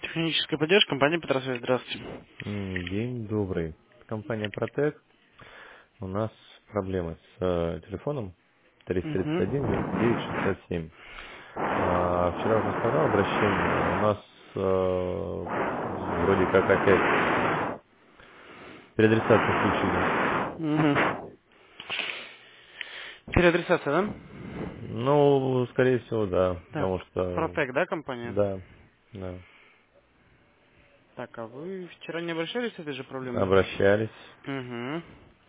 Техническая поддержка, компания Петросвязь, здравствуйте. День добрый. Компания Протек. У нас проблемы с телефоном Угу. 331-99-67. Вчера уже оставлял обращение. У нас вроде как опять переадресацию включили. Угу. Переадресация, да? Ну, скорее всего, да. Так, Потому что, Протек, да, компания? да, да. Так, а вы вчера не обращались с этой же проблемой? Обращались. Угу.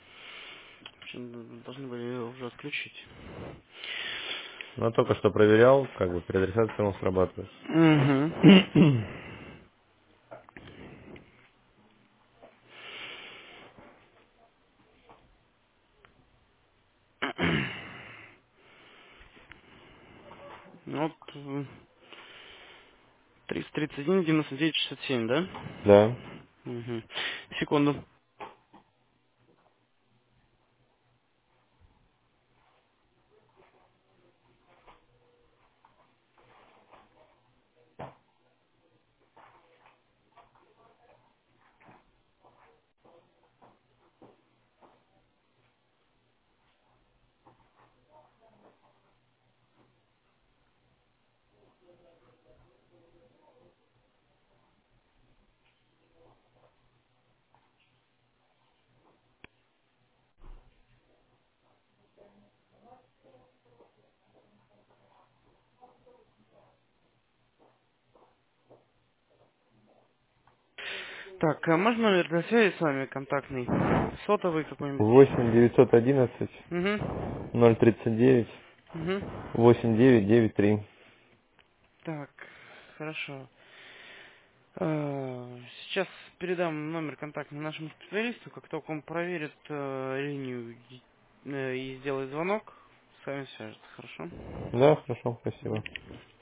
Должны были ее уже отключить. Но только что проверял, как бы переадресация у нас срабатывает. Угу. Ну вот 331 99 67, да? Да. Угу. Секунду. Так, а можно номер для связи с вами контактный? Сотовый какой-нибудь? 8 911 Угу. 039 Угу. 8993. Так, хорошо. Сейчас передам номер контактный нашему специалисту. Как только он проверит линию и сделает звонок, с вами свяжется, хорошо? Да, хорошо, спасибо.